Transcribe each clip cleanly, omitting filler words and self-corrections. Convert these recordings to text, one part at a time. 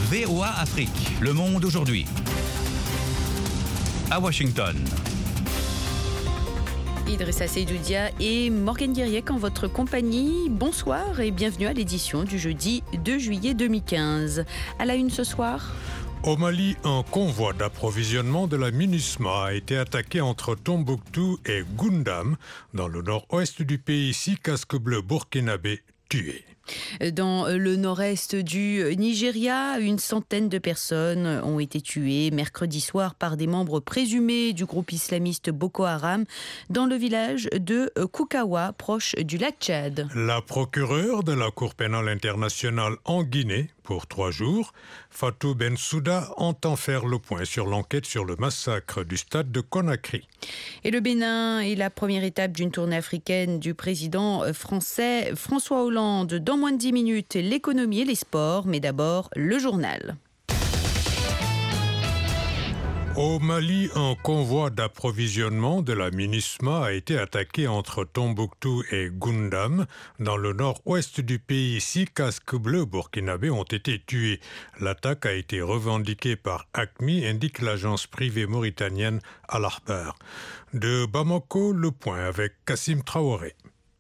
VOA Afrique, le monde aujourd'hui. À Washington. Idrissa Seydoudia et Morgane Guiriec en votre compagnie. Bonsoir et bienvenue à l'édition du jeudi 2 juillet 2015. À la une ce soir. Au Mali, un convoi d'approvisionnement de la MINUSMA a été attaqué entre Tombouctou et Goundam, dans le nord-ouest du pays. 6 casques bleus burkinabés tués. Dans le nord-est du Nigeria, une centaine de personnes ont été tuées mercredi soir par des membres présumés du groupe islamiste Boko Haram dans le village de Koukawa, proche du lac Tchad. La procureure de la Cour pénale internationale en Guinée, pour 3 jours, Fatou Bensouda, entend faire le point sur l'enquête sur le massacre du stade de Conakry. Et le Bénin est la première étape d'une tournée africaine du président français François Hollande. Dans moins de 10 minutes, l'économie et les sports, mais d'abord le journal. Au Mali, un convoi d'approvisionnement de la MINUSMA a été attaqué entre Tombouctou et Goundam. Dans le nord-ouest du pays, 6 casques bleus burkinabés ont été tués. L'attaque a été revendiquée par AQMI, indique l'agence privée mauritanienne Al-Akhbar. De Bamako, le point avec Kassim Traoré.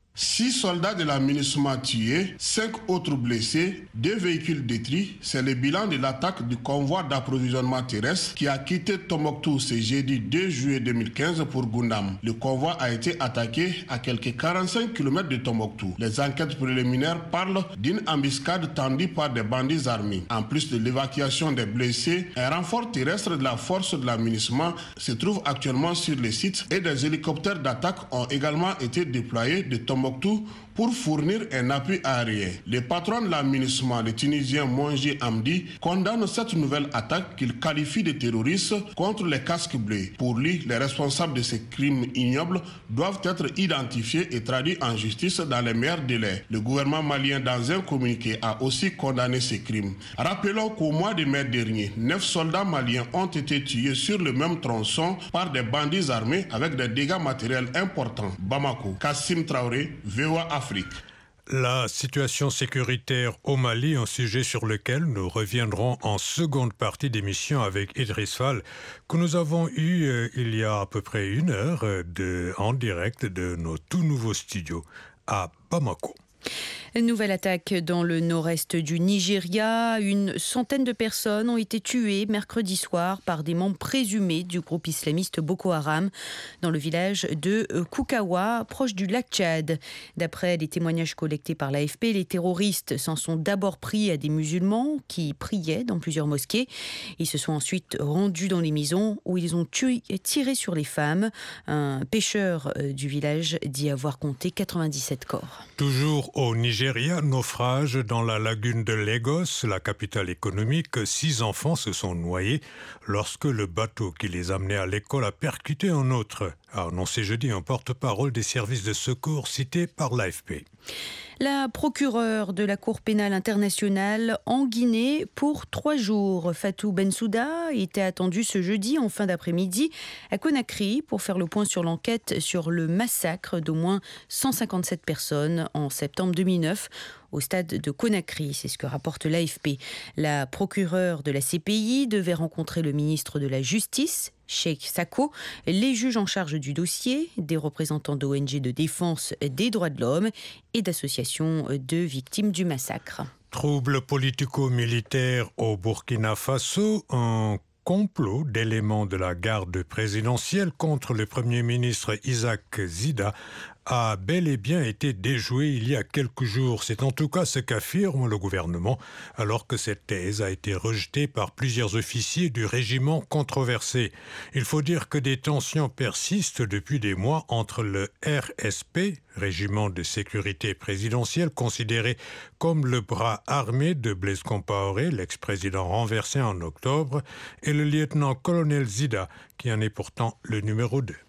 6 soldats de la MINUSMA tués, 5 autres blessés, 2 véhicules détruits. C'est le bilan de l'attaque du convoi d'approvisionnement terrestre qui a quitté Tombouctou ce jeudi 2 juillet 2015 pour Goundam. Le convoi a été attaqué à quelques 45 km de Tombouctou. Les enquêtes préliminaires parlent d'une embuscade tendue par des bandits armés. En plus de l'évacuation des blessés, un renfort terrestre de la force de la MINUSMA se trouve actuellement sur le site et des hélicoptères d'attaque ont également été déployés de Tombouctou pour fournir un appui aérien. Le patron de la MINUSMA, le Tunisien Monji Amdi, condamne cette nouvelle attaque qu'il qualifie de terroriste contre les casques bleus. Pour lui, les responsables de ces crimes ignobles doivent être identifiés et traduits en justice dans les meilleurs délais. Le gouvernement malien, dans un communiqué, a aussi condamné ces crimes. Rappelons qu'au mois de mai dernier, 9 soldats maliens ont été tués sur le même tronçon par des bandits armés avec des dégâts matériels importants. Bamako, Kassim Traoré, VOA Afrique. La situation sécuritaire au Mali, un sujet sur lequel nous reviendrons en seconde partie d'émission avec Idriss Fall, que nous avons eu il y a à peu près 1 heure en direct de nos tout nouveaux studios à Bamako. Une nouvelle attaque dans le nord-est du Nigeria. Une centaine de personnes ont été tuées mercredi soir par des membres présumés du groupe islamiste Boko Haram dans le village de Koukawa, proche du lac Tchad. D'après les témoignages collectés par l'AFP, les terroristes s'en sont d'abord pris à des musulmans qui priaient dans plusieurs mosquées. Ils se sont ensuite rendus dans les maisons où ils ont tiré sur les femmes. Un pêcheur du village dit avoir compté 97 corps. Toujours au Nigeria, naufrage dans la lagune de Lagos, la capitale économique. 6 enfants se sont noyés lorsque le bateau qui les amenait à l'école a percuté un autre, a annoncé jeudi un porte-parole des services de secours cité par l'AFP. La procureure de la Cour pénale internationale en Guinée pour 3 jours. Fatou Bensouda était attendue ce jeudi en fin d'après-midi à Conakry pour faire le point sur l'enquête sur le massacre d'au moins 157 personnes en septembre 2009 au stade de Conakry. C'est ce que rapporte l'AFP. La procureure de la CPI devait rencontrer le ministre de la Justice, Cheikh Sako, les juges en charge du dossier, des représentants d'ONG de défense des droits de l'homme et d'associations de victimes du massacre. Troubles politico-militaires au Burkina Faso, un complot d'éléments de la garde présidentielle contre le Premier ministre Isaac Zida a bel et bien été déjoué il y a quelques jours. C'est en tout cas ce qu'affirme le gouvernement, alors que cette thèse a été rejetée par plusieurs officiers du régiment controversé. Il faut dire que des tensions persistent depuis des mois entre le RSP, régiment de sécurité présidentielle considéré comme le bras armé de Blaise Compaoré, l'ex-président renversé en octobre, et le lieutenant-colonel Zida, qui en est pourtant le numéro 2.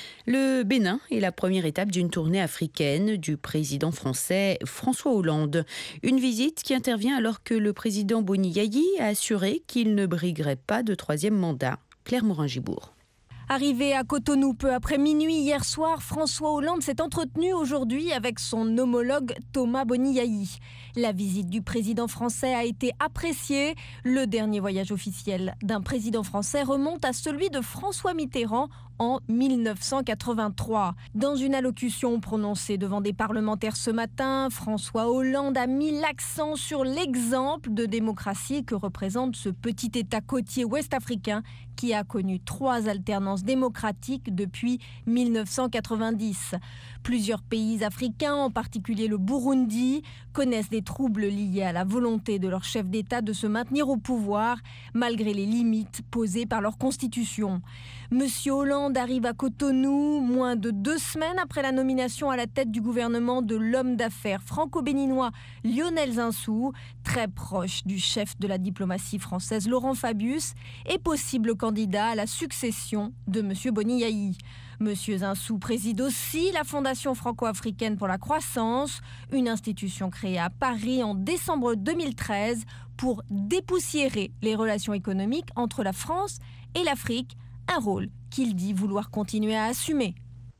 Le Bénin est la première étape d'une tournée africaine du président français François Hollande. Une visite qui intervient alors que le président Boni Yayi a assuré qu'il ne briguerait pas de 3e mandat. Claire Morin-Gibourg. Arrivé à Cotonou peu après minuit hier soir, François Hollande s'est entretenu aujourd'hui avec son homologue Thomas Boniaï. La visite du président français a été appréciée. Le dernier voyage officiel d'un président français remonte à celui de François Mitterrand en 1983. Dans une allocution prononcée devant des parlementaires ce matin, François Hollande a mis l'accent sur l'exemple de démocratie que représente ce petit État côtier ouest-africain qui a connu 3 alternances démocratiques depuis 1990. Plusieurs pays africains, en particulier le Burundi, connaissent des troubles liés à la volonté de leur chef d'État de se maintenir au pouvoir, malgré les limites posées par leur constitution. Monsieur Hollande arrive à Cotonou moins de 2 semaines après la nomination à la tête du gouvernement de l'homme d'affaires franco-béninois Lionel Zinsou, très proche du chef de la diplomatie française Laurent Fabius, et possible candidat à la succession de monsieur Boniaï. Monsieur Zinsou préside aussi la Fondation franco-africaine pour la croissance, une institution créée à Paris en décembre 2013 pour dépoussiérer les relations économiques entre la France et l'Afrique, un rôle qu'il dit vouloir continuer à assumer.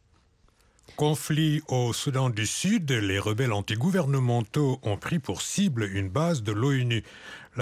Conflit au Soudan du Sud, les rebelles antigouvernementaux ont pris pour cible une base de l'ONU. La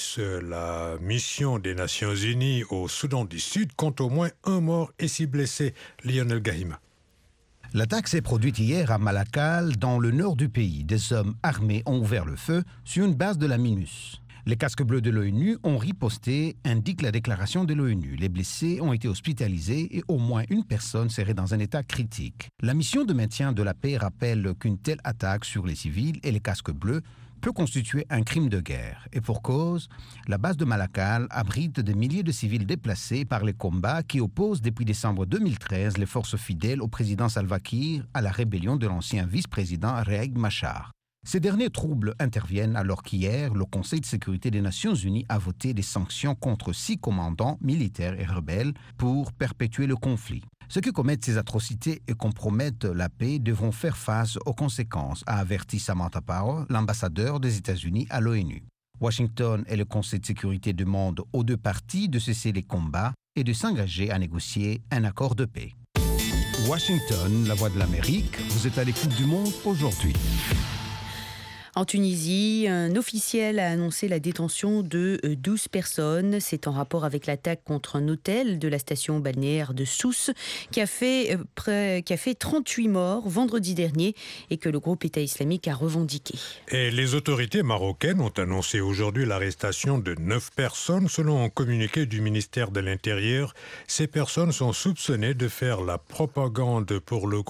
mission des Nations Unies au Soudan du Sud, compte au moins 1 mort et 6 blessés. Lionel Gahima. L'attaque s'est produite hier à Malakal, dans le nord du pays. Des hommes armés ont ouvert le feu sur une base de la MINUS. Les casques bleus de l'ONU ont riposté, indique la déclaration de l'ONU. Les blessés ont été hospitalisés et au moins une personne serait dans un état critique. La mission de maintien de la paix rappelle qu'une telle attaque sur les civils et les casques bleus peut constituer un crime de guerre. Et pour cause, la base de Malakal abrite des milliers de civils déplacés par les combats qui opposent depuis décembre 2013 les forces fidèles au président Salva Kiir à la rébellion de l'ancien vice-président Riek Machar. Ces derniers troubles interviennent alors qu'hier, le Conseil de sécurité des Nations Unies a voté des sanctions contre 6 commandants militaires et rebelles pour perpétuer le conflit. Ceux qui commettent ces atrocités et compromettent la paix devront faire face aux conséquences, a averti Samantha Power, l'ambassadeur des États-Unis à l'ONU. Washington et le Conseil de sécurité demandent aux 2 parties de cesser les combats et de s'engager à négocier un accord de paix. Washington, la voix de l'Amérique, vous êtes à l'écoute du monde aujourd'hui. En Tunisie, un officiel a annoncé la détention de 12 personnes. C'est en rapport avec l'attaque contre un hôtel de la station balnéaire de Sousse qui a fait 38 morts vendredi dernier et que le groupe État islamique a revendiqué. Et les autorités marocaines ont annoncé aujourd'hui l'arrestation de 9 personnes selon un communiqué du ministère de l'Intérieur. Ces personnes sont soupçonnées de faire la propagande pour le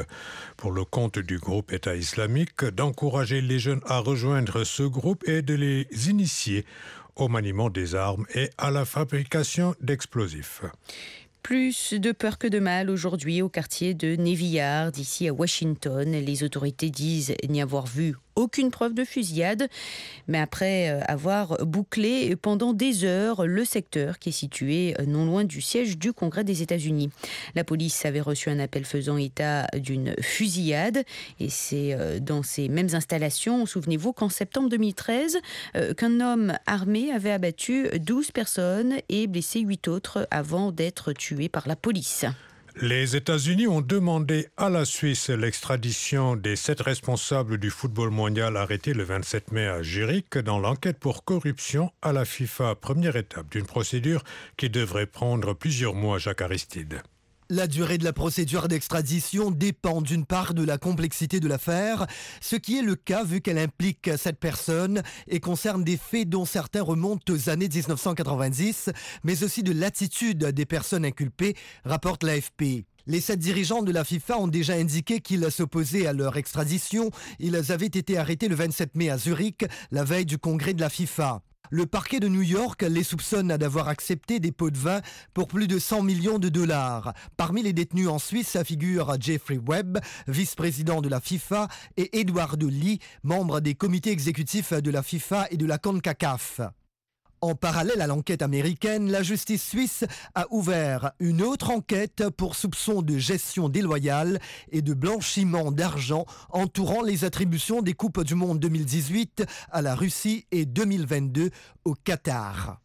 compte du groupe État islamique, d'encourager les jeunes à rejoindre ce groupe et de les initier au maniement des armes et à la fabrication d'explosifs. Plus de peur que de mal aujourd'hui au quartier de Nevillard, d'ici à Washington. Les autorités disent n'y avoir vu aucune preuve de fusillade, mais après avoir bouclé pendant des heures le secteur qui est situé non loin du siège du Congrès des États-Unis. La police avait reçu un appel faisant état d'une fusillade et c'est dans ces mêmes installations, souvenez-vous qu'en septembre 2013, qu'un homme armé avait abattu 12 personnes et blessé 8 autres avant d'être tué par la police. Les États-Unis ont demandé à la Suisse l'extradition des 7 responsables du football mondial arrêtés le 27 mai à Zurich dans l'enquête pour corruption à la FIFA. Première étape d'une procédure qui devrait prendre plusieurs mois, Jacques Aristide. La durée de la procédure d'extradition dépend d'une part de la complexité de l'affaire, ce qui est le cas vu qu'elle implique 7 personnes et concerne des faits dont certains remontent aux années 1990, mais aussi de l'attitude des personnes inculpées, rapporte l'AFP. Les 7 dirigeants de la FIFA ont déjà indiqué qu'ils s'opposaient à leur extradition. Ils avaient été arrêtés le 27 mai à Zurich, la veille du congrès de la FIFA. Le parquet de New York les soupçonne d'avoir accepté des pots de vin pour plus de 100 millions de dollars. Parmi les détenus en Suisse figurent Jeffrey Webb, vice-président de la FIFA, et Eduardo Lee, membre des comités exécutifs de la FIFA et de la CONCACAF. En parallèle à l'enquête américaine, la justice suisse a ouvert une autre enquête pour soupçons de gestion déloyale et de blanchiment d'argent entourant les attributions des Coupes du Monde 2018 à la Russie et 2022 au Qatar.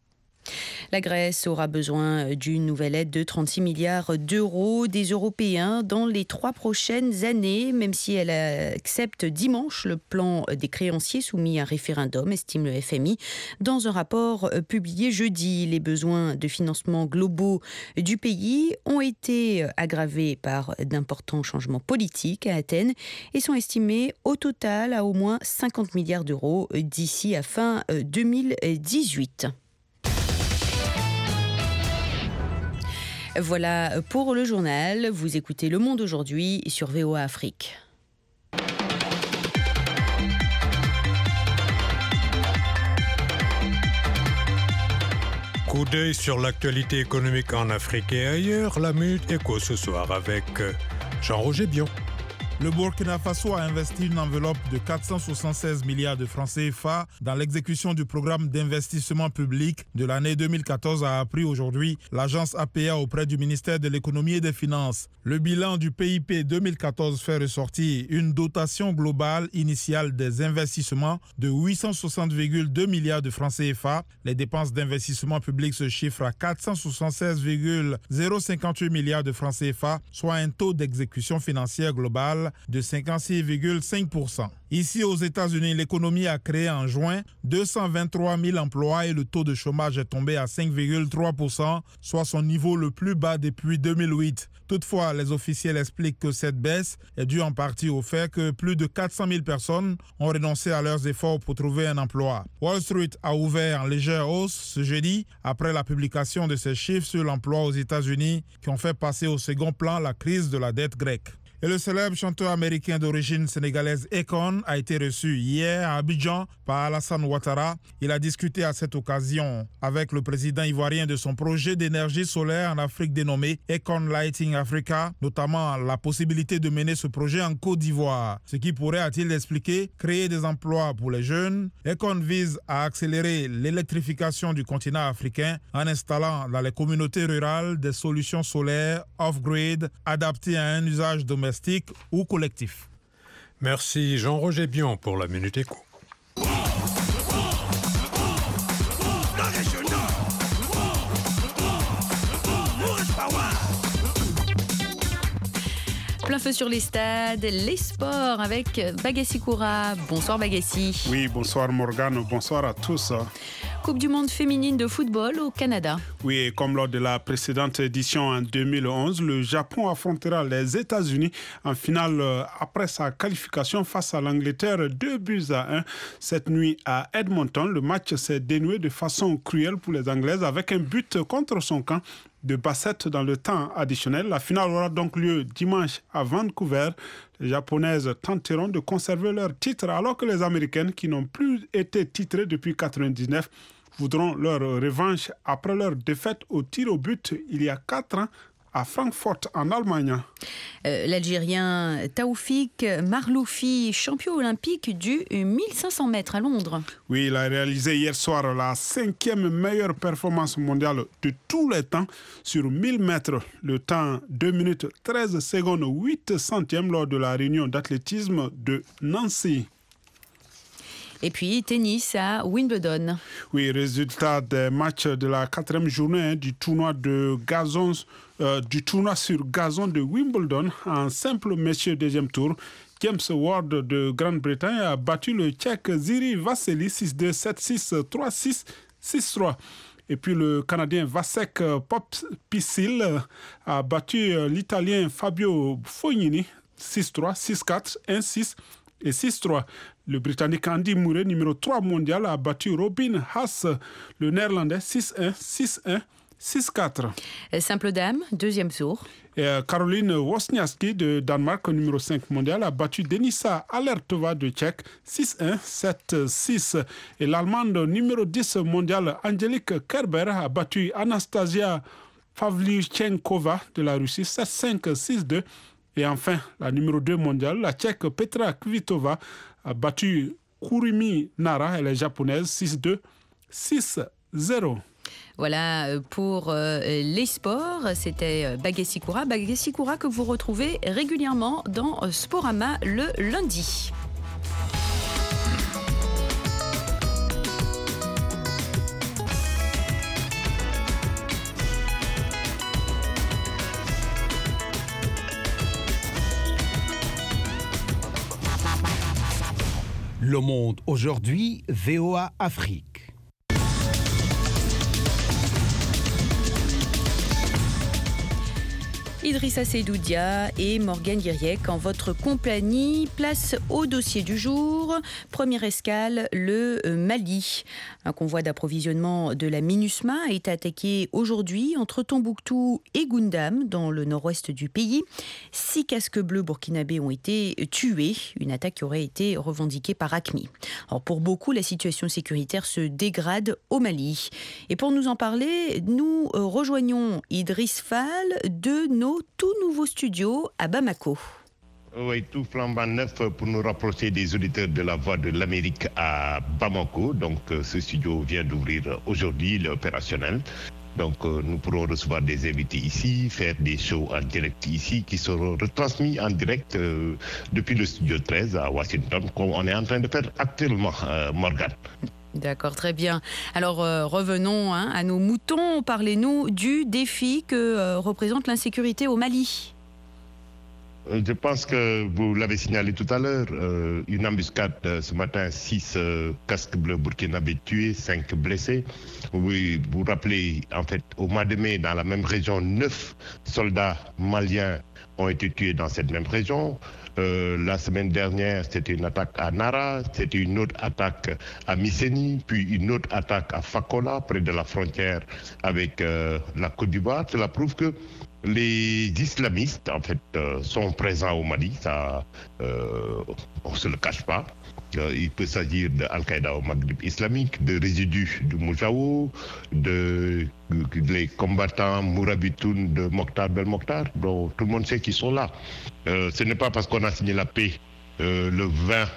La Grèce aura besoin d'une nouvelle aide de 36 milliards d'euros des Européens dans les 3 prochaines années, même si elle accepte dimanche le plan des créanciers soumis à référendum, estime le FMI. Dans un rapport publié jeudi, les besoins de financement globaux du pays ont été aggravés par d'importants changements politiques à Athènes et sont estimés au total à au moins 50 milliards d'euros d'ici à fin 2018. Voilà pour le journal. Vous écoutez Le Monde aujourd'hui sur VOA Afrique. Coup d'œil sur l'actualité économique en Afrique et ailleurs. La Minute Éco ce soir avec Jean-Roger Bion. Le Burkina Faso a investi une enveloppe de 476 milliards de francs CFA dans l'exécution du programme d'investissement public de l'année 2014, a appris aujourd'hui l'agence APA auprès du ministère de l'économie et des finances. Le bilan du PIP 2014 fait ressortir une dotation globale initiale des investissements de 860,2 milliards de francs CFA. Les dépenses d'investissement public se chiffrent à 476,058 milliards de francs CFA, soit un taux d'exécution financière globale de 56,5%. Ici aux États-Unis, l'économie a créé en juin 223 000 emplois et le taux de chômage est tombé à 5,3%, soit son niveau le plus bas depuis 2008. Toutefois, les officiels expliquent que cette baisse est due en partie au fait que plus de 400 000 personnes ont renoncé à leurs efforts pour trouver un emploi. Wall Street a ouvert en légère hausse ce jeudi après la publication de ces chiffres sur l'emploi aux États-Unis qui ont fait passer au second plan la crise de la dette grecque. Et le célèbre chanteur américain d'origine sénégalaise Akon a été reçu hier à Abidjan par Alassane Ouattara. Il a discuté à cette occasion avec le président ivoirien de son projet d'énergie solaire en Afrique dénommé Akon Lighting Africa, notamment la possibilité de mener ce projet en Côte d'Ivoire. Ce qui pourrait, a-t-il expliqué, créer des emplois pour les jeunes. Akon vise à accélérer l'électrification du continent africain en installant dans les communautés rurales des solutions solaires off-grid adaptées à un usage domestique ou collectif. Merci Jean-Roger Bion pour la Minute Éco. Plein feu sur les stades, les sports avec Bagassi Koura. Bonsoir Bagassi. Oui, bonsoir Morgane, bonsoir à tous. Coupe du monde féminine de football au Canada. Oui, et comme lors de la précédente édition en 2011, le Japon affrontera les États-Unis en finale après sa qualification face à l'Angleterre 2-1 cette nuit à Edmonton. Le match s'est dénoué de façon cruelle pour les Anglaises avec un but contre son camp de Bassett dans le temps additionnel. La finale aura donc lieu dimanche à Vancouver. Les Japonaises tenteront de conserver leur titre alors que les Américaines, qui n'ont plus été titrées depuis 1999, voudront leur revanche après leur défaite au tir au but il y a 4 ans à Francfort en Allemagne. L'Algérien Taoufik Marloufi, champion olympique du 1500 mètres à Londres. Oui, il a réalisé hier soir la 5e meilleure performance mondiale de tous les temps sur 1000 mètres. Le temps 2 minutes 13 secondes 8 centièmes lors de la réunion d'athlétisme de Nancy. Et puis, tennis à Wimbledon. Oui, résultat des matchs de la 4e journée du tournoi sur gazon de Wimbledon en simple messieurs deuxième tour. James Ward de Grande-Bretagne a battu le Tchèque Ziri Vasily 6-2, 7-6, 3-6, 6-3. Et puis le Canadien Vasek Pospisil a battu l'Italien Fabio Fognini 6-3, 6-4, 1-6 et 6-3. Le Britannique Andy Murray, numéro 3 mondial, a battu Robin Haas, le Néerlandais 6-1, 6-1, 6-4. Simple dame, deuxième tour. Et Caroline Wozniacki de Danemark, numéro 5 mondial, a battu Denisa Alertova de Tchèque 6-1, 7-6. Et l'Allemande numéro 10 mondial, Angelique Kerber, a battu Anastasia Pavlyuchenkova de la Russie 7-5, 6-2. Et enfin, la numéro 2 mondiale, la Tchèque Petra Kvitova, a battu Kurumi Nara, elle est japonaise, 6-2, 6-0. Voilà pour les sports, c'était Bagassi Koura. Bagassi Koura que vous retrouvez régulièrement dans Sporama le lundi. Le Monde aujourd'hui, VOA Afrique. Idrissa Seydoudia et Morgane Guiriec en votre compagnie. Place au dossier du jour. Première escale, le Mali. Un convoi d'approvisionnement de la MINUSMA a été attaqué aujourd'hui entre Tombouctou et Goundam, dans le nord-ouest du pays. 6 casques bleus burkinabés ont été tués. Une attaque qui aurait été revendiquée par AQMI. Alors pour beaucoup, la situation sécuritaire se dégrade au Mali. Et pour nous en parler, nous rejoignons Idriss Fall de nos tout nouveaux studios à Bamako. Oui, tout flambant neuf pour nous rapprocher des auditeurs de la Voix de l'Amérique à Bamako. Donc ce studio vient d'ouvrir aujourd'hui, il est opérationnel. Donc nous pourrons recevoir des invités ici, faire des shows en direct ici qui seront retransmis en direct depuis le studio 13 à Washington, comme on est en train de faire actuellement, Morgane. D'accord, très bien. Alors revenons à nos moutons. Parlez-nous du défi que représente l'insécurité au Mali. Je pense que vous l'avez signalé tout à l'heure, une embuscade ce matin, 6 casques bleus burkinabés tués, 5 blessés. Oui, vous vous rappelez, en fait, au mois de mai, dans la même région, 9 soldats maliens ont été tués dans cette même région. La semaine dernière, c'était une attaque à Nara, c'était une autre attaque à Misséni, puis une autre attaque à Fakola, près de la frontière avec la Côte d'Ivoire. Cela prouve que les islamistes, en fait, sont présents au Mali, ça, on ne se le cache pas. Il peut s'agir d'Al-Qaïda au Maghreb islamique, de résidus du Moujao, les combattants Mourabitoun de Mokhtar Belmokhtar, dont tout le monde sait qu'ils sont là. Ce n'est pas parce qu'on a signé la paix le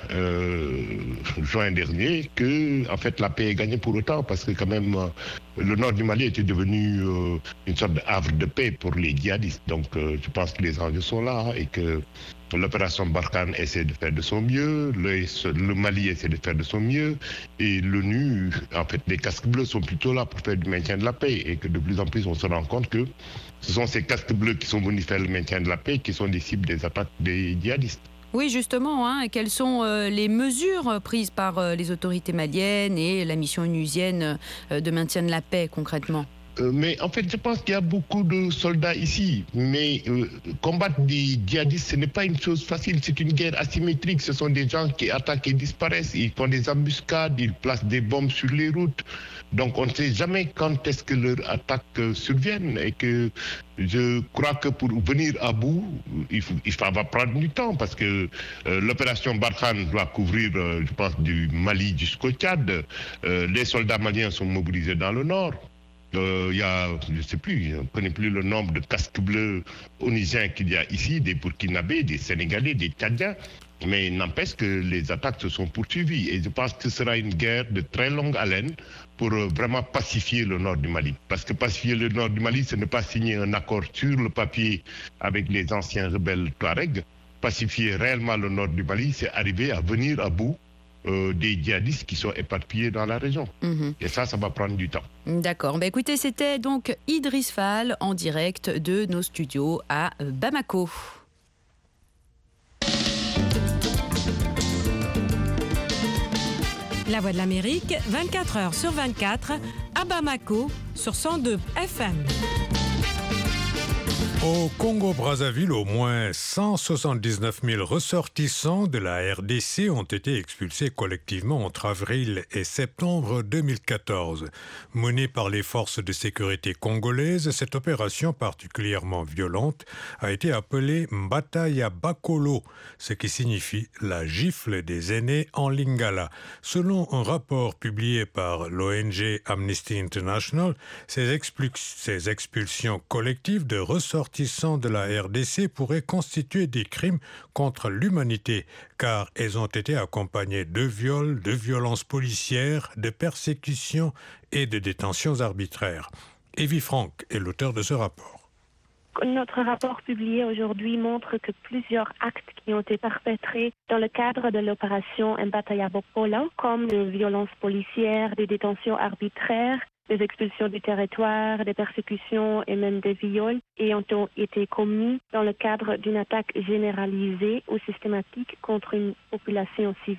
20 juin dernier que en fait la paix est gagnée pour autant, parce que quand même le nord du Mali était devenu une sorte de havre de paix pour les djihadistes. Donc je pense que les enjeux sont là et que l'opération Barkhane essaie de faire de son mieux, le Mali essaie de faire de son mieux, et l'ONU, en fait, les casques bleus sont plutôt là pour faire du maintien de la paix, et que de plus en plus on se rend compte que ce sont ces casques bleus qui sont venus faire le maintien de la paix qui sont des cibles des attaques des djihadistes. Oui, justement, quelles sont les mesures prises par les autorités maliennes et la mission onusienne de maintien de la paix concrètement ? Mais en fait, je pense qu'il y a beaucoup de soldats ici. Mais combattre des djihadistes, ce n'est pas une chose facile. C'est une guerre asymétrique. Ce sont des gens qui attaquent et disparaissent. Ils font des embuscades, ils placent des bombes sur les routes. Donc on ne sait jamais quand est-ce que leurs attaques surviennent. Et que je crois que pour venir à bout, ça va prendre du temps. Parce que l'opération Barkhane doit couvrir, je pense, du Mali jusqu'au Tchad. Les soldats maliens sont mobilisés dans le nord. Il y a, je ne sais plus, je ne connais plus le nombre de casques bleus onusiens qu'il y a ici, des Burkinabés, des Sénégalais, des Tchadiens, mais n'empêche que les attaques se sont poursuivies. Et je pense que ce sera une guerre de très longue haleine pour vraiment pacifier le nord du Mali. Parce que pacifier le nord du Mali, ce n'est pas signer un accord sur le papier avec les anciens rebelles Touaregs. Pacifier réellement le nord du Mali, c'est arriver à venir à bout des djihadistes qui sont éparpillés dans la région. Et ça va prendre du temps. D'accord. Écoutez, c'était donc Idriss Fall en direct de nos studios à Bamako. La Voix de l'Amérique, 24 heures sur 24, à Bamako, sur 102 FM. Au Congo-Brazzaville, au moins 179 000 ressortissants de la RDC ont été expulsés collectivement entre avril et septembre 2014. Menée par les forces de sécurité congolaises, cette opération particulièrement violente a été appelée Mbataya Bakolo, ce qui signifie la gifle des aînés en lingala. Selon un rapport publié par l'ONG Amnesty International, ces expulsions collectives de ressortissants de la RDC pourraient constituer des crimes contre l'humanité, car elles ont été accompagnées de viols, de violences policières, de persécutions et de détentions arbitraires. Evie Franck est l'auteur de ce rapport. Notre rapport publié aujourd'hui montre que plusieurs actes qui ont été perpétrés dans le cadre de l'opération Mbataya Bakolo, comme des violences policières, des détentions arbitraires, des expulsions du territoire, des persécutions et même des viols, et ont été commis dans le cadre d'une attaque généralisée ou systématique contre une population civile.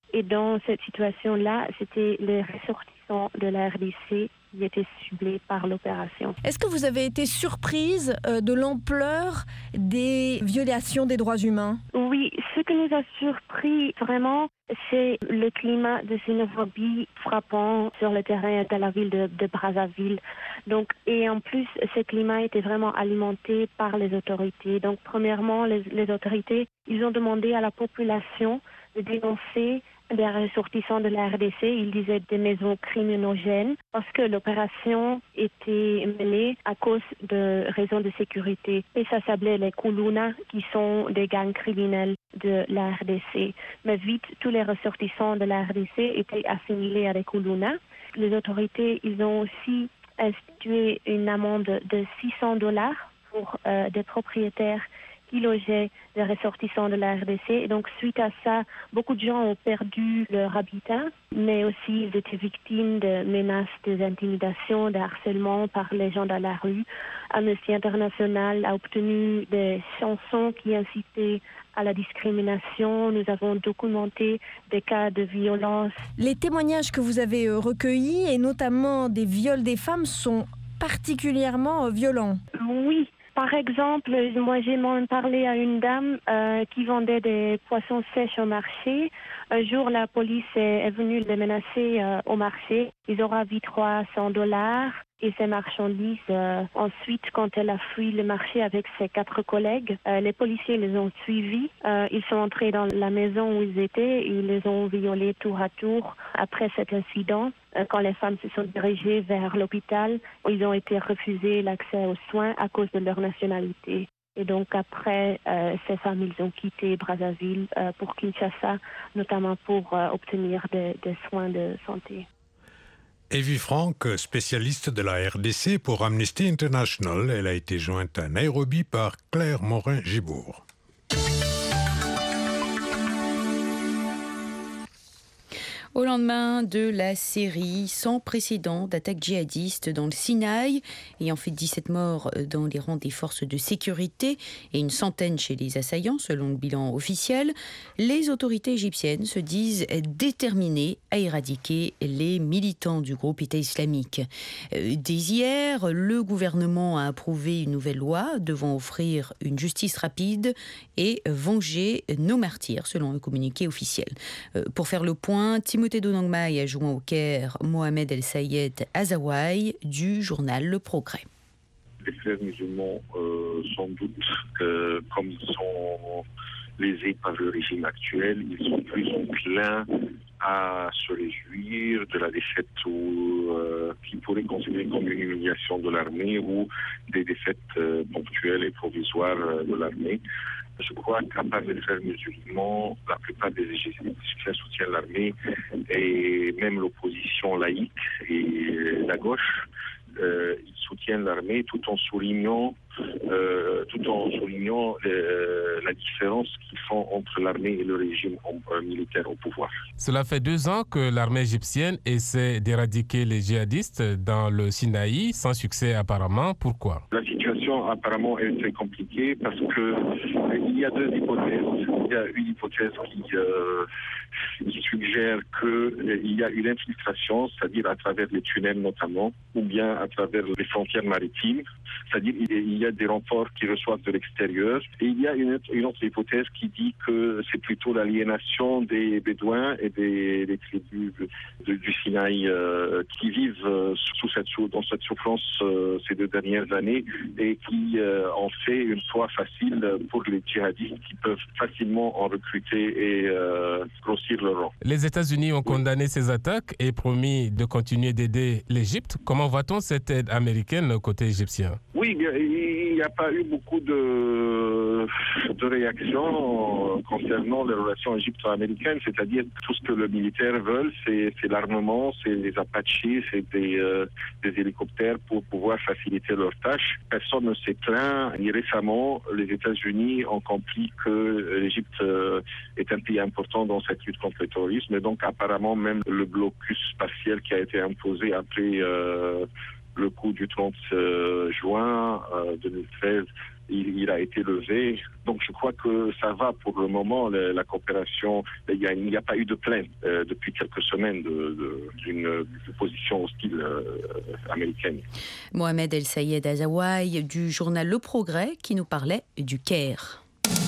Et dans cette situation-là, c'était les ressortissants de la RDC qui étaient ciblés par l'opération. Est-ce que vous avez été surprise de l'ampleur des violations des droits humains? Oui, ce qui nous a surpris vraiment, c'est le climat de xénophobie frappant sur le terrain de la ville de Brazzaville. Donc, et en plus, ce climat était vraiment alimenté par les autorités. Donc, premièrement, les autorités, ils ont demandé à la population de dénoncer des ressortissants de la RDC, ils disaient des maisons criminogènes, parce que l'opération était menée à cause de raisons de sécurité. Et ça s'appelait les Kuluna, qui sont des gangs criminels de la RDC. Mais vite, tous les ressortissants de la RDC étaient assimilés à des Kuluna. Les autorités, ils ont aussi institué une amende de $600 pour des propriétaires qui logeaient des ressortissants de la RDC. Et donc, suite à ça, beaucoup de gens ont perdu leur habitat, mais aussi ils étaient victimes de menaces, d'intimidations, de harcèlement par les gens dans la rue. Amnesty International a obtenu des chansons qui incitaient à la discrimination. Nous avons documenté des cas de violence. Les témoignages que vous avez recueillis, et notamment des viols des femmes, sont particulièrement violents. Oui. Par exemple, moi j'ai même parlé à une dame qui vendait des poissons sèches au marché. Un jour, la police est venue les menacer au marché. Ils auraient vu $300 et ses marchandises. Ensuite, quand elle a fui le marché avec ses 4 collègues, les policiers les ont suivis. Ils sont entrés dans la maison où ils étaient et ils les ont violés tour à tour. Après cet incident, quand les femmes se sont dirigées vers l'hôpital, ils ont été refusés l'accès aux soins à cause de leur nationalité. Et donc après, ces femmes, ils ont quitté Brazzaville pour Kinshasa, notamment pour obtenir des soins de santé. Evie Frank, spécialiste de la RDC pour Amnesty International, elle a été jointe à Nairobi par Claire Morin-Gibourg. Au lendemain de la série sans précédent d'attaques djihadistes dans le Sinaï, ayant fait 17 morts dans les rangs des forces de sécurité et une centaine chez les assaillants, selon le bilan officiel, les autorités égyptiennes se disent déterminées à éradiquer les militants du groupe État islamique. Dès hier, le gouvernement a approuvé une nouvelle loi devant offrir une justice rapide et venger nos martyrs, selon le communiqué officiel. Pour faire le point, Timothée Donangmai a joint au Caire Mohamed El Sayed Azawai du journal Le Progrès. Les frères musulmans, sans doute, comme ils sont lésés par le régime actuel, ils sont plus enclins à se réjouir de la défaite qu'ils pourraient considérer comme une humiliation de l'armée ou des défaites ponctuelles et provisoires de l'armée. Je crois qu'à part les frères musulmans, la plupart des Égyptiens soutiennent l'armée et même l'opposition laïque et la gauche, ils soutiennent l'armée tout en soulignant la différence qu'ils font entre l'armée et le régime militaire au pouvoir. Cela fait 2 ans que l'armée égyptienne essaie d'éradiquer les djihadistes dans le Sinaï, sans succès apparemment. Pourquoi ? La situation apparemment est très compliquée parce qu'il y a 2 hypothèses. Il y a une hypothèse qui suggère qu'il y a une infiltration, c'est-à-dire à travers les tunnels notamment, ou bien à travers les frontières maritimes, c'est-à-dire il y a des renforts qui reçoivent de l'extérieur. Et il y a une autre hypothèse qui dit que c'est plutôt l'aliénation des Bédouins et des tribus du Sinaï qui vivent dans cette souffrance ces 2 dernières années et qui en fait une proie facile pour les djihadistes qui peuvent facilement en recruter et grossir leur rang. Les États-Unis ont condamné ces attaques et promis de continuer d'aider l'Égypte. Comment voit-on cette aide américaine côté égyptien ? Oui, il n'y a pas eu beaucoup de réactions concernant les relations égypto-américaines, c'est-à-dire tout ce que le militaire veut, c'est l'armement, c'est les Apaches, c'est des hélicoptères pour pouvoir faciliter leurs tâches. Personne ne s'est plaint. Et récemment, les États-Unis ont compris que l'Égypte est un pays important dans cette lutte contre le terrorisme, et donc apparemment même le blocus partiel qui a été imposé après le coup du 30 juin 2013, il a été levé. Donc je crois que ça va pour le moment, la coopération. Il n'y a pas eu de plainte depuis quelques semaines d'une position hostile américaine. Mohamed El Sayed Azawai du journal Le Progrès qui nous parlait du Caire.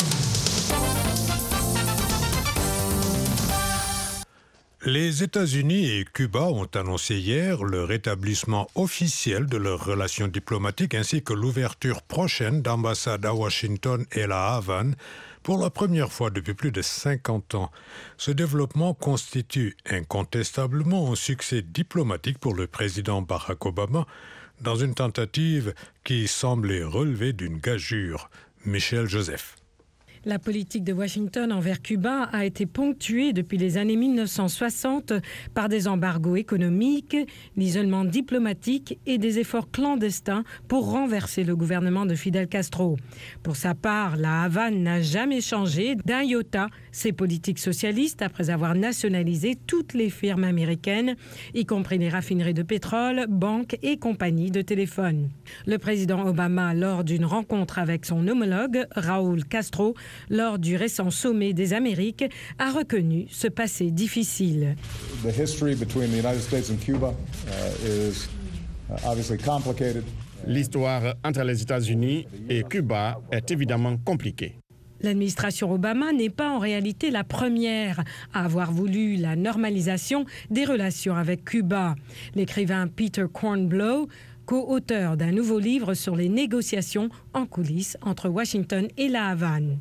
Les États-Unis et Cuba ont annoncé hier le rétablissement officiel de leurs relations diplomatiques ainsi que l'ouverture prochaine d'ambassades à Washington et la Havane pour la première fois depuis plus de 50 ans. Ce développement constitue incontestablement un succès diplomatique pour le président Barack Obama dans une tentative qui semblait relever d'une gageure. Michel Joseph. La politique de Washington envers Cuba a été ponctuée depuis les années 1960 par des embargos économiques, l'isolement diplomatique et des efforts clandestins pour renverser le gouvernement de Fidel Castro. Pour sa part, la Havane n'a jamais changé d'un iota ses politiques socialistes après avoir nationalisé toutes les firmes américaines, y compris les raffineries de pétrole, banques et compagnies de téléphone. Le président Obama, lors d'une rencontre avec son homologue, Raúl Castro, lors du récent sommet des Amériques, a reconnu ce passé difficile. The history between the United States and Cuba is obviously complicated. L'histoire entre les États-Unis et Cuba est évidemment compliquée. L'administration Obama n'est pas en réalité la première à avoir voulu la normalisation des relations avec Cuba. L'écrivain Peter Kornbluh, co-auteur d'un nouveau livre sur les négociations en coulisses entre Washington et la Havane.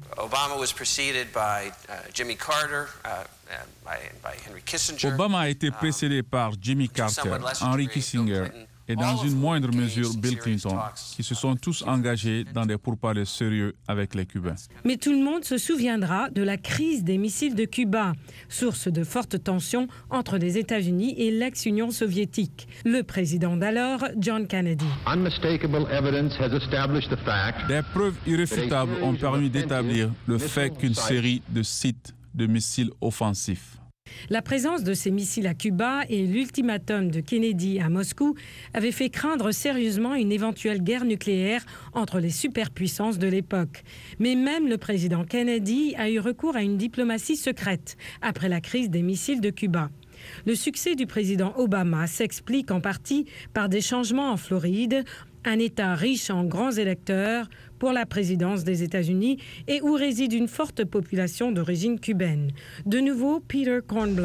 Obama a été précédé par Jimmy Carter, Henry Kissinger et dans une moindre mesure Bill Clinton, qui se sont tous engagés dans des pourparlers sérieux avec les Cubains. Mais tout le monde se souviendra de la crise des missiles de Cuba, source de fortes tensions entre les États-Unis et l'ex-Union soviétique. Le président d'alors, John Kennedy. Des preuves irréfutables ont permis d'établir le fait qu'une série de sites de missiles offensifs. La présence de ces missiles à Cuba et l'ultimatum de Kennedy à Moscou avaient fait craindre sérieusement une éventuelle guerre nucléaire entre les superpuissances de l'époque. Mais même le président Kennedy a eu recours à une diplomatie secrète après la crise des missiles de Cuba. Le succès du président Obama s'explique en partie par des changements en Floride, un État riche en grands électeurs pour la présidence des États-Unis et où réside une forte population d'origine cubaine. De nouveau, Peter Kornbluh.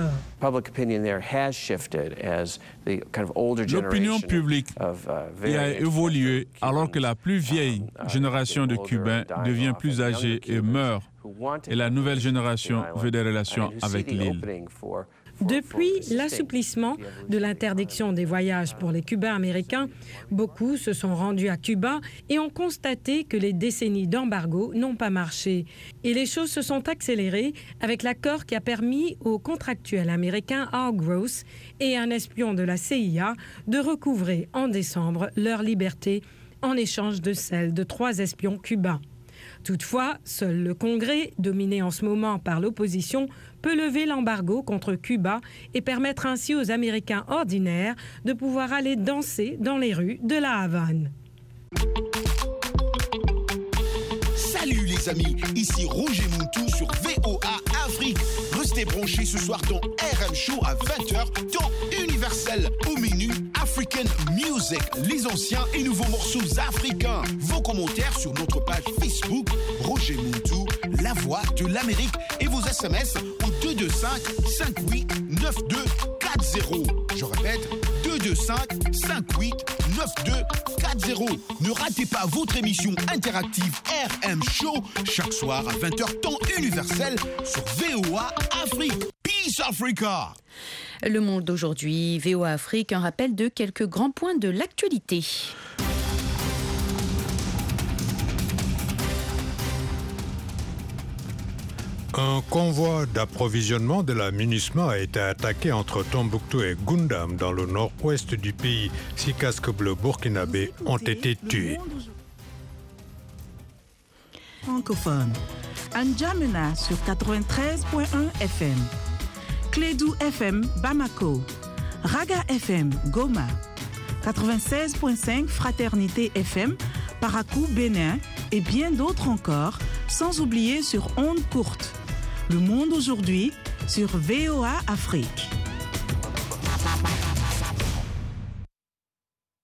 L'opinion publique a évolué alors que la plus vieille génération de Cubains devient plus âgée et meurt, et la nouvelle génération veut des relations avec l'île. Depuis l'assouplissement de l'interdiction des voyages pour les Cubains américains, beaucoup se sont rendus à Cuba et ont constaté que les décennies d'embargo n'ont pas marché. Et les choses se sont accélérées avec l'accord qui a permis au contractuel américain Al Gross et un espion de la CIA de recouvrer en décembre leur liberté en échange de celle de 3 espions cubains. Toutefois, seul le Congrès, dominé en ce moment par l'opposition, peut lever l'embargo contre Cuba et permettre ainsi aux Américains ordinaires de pouvoir aller danser dans les rues de la Havane. Salut les amis, ici Roger Moutou sur VOA Afrique. Restez branchés ce soir dans RM Show à 20h, temps universel. Au menu African Music, les anciens et nouveaux morceaux africains. Vos commentaires sur notre page Facebook, Roger Moutou, la voix de l'Amérique, et vos SMS au 225 58 92 40. Je répète, 225 58 92 40. Ne ratez pas votre émission interactive RM Show chaque soir à 20h temps universel sur VOA Afrique. Peace Africa. Le Monde d'aujourd'hui, VOA Afrique, un rappel de quelques grands points de l'actualité. Un convoi d'approvisionnement de la MINUSMA a été attaqué entre Tombouctou et Goundam dans le nord-ouest du pays. 6 casques bleus burkinabés ont été tués. Francophone. N'Djamena sur 93.1 FM. Clédou FM Bamako. Raga FM Goma. 96.5 Fraternité FM, Parakou Bénin et bien d'autres encore, sans oublier sur ondes courtes. Le monde aujourd'hui sur VOA Afrique.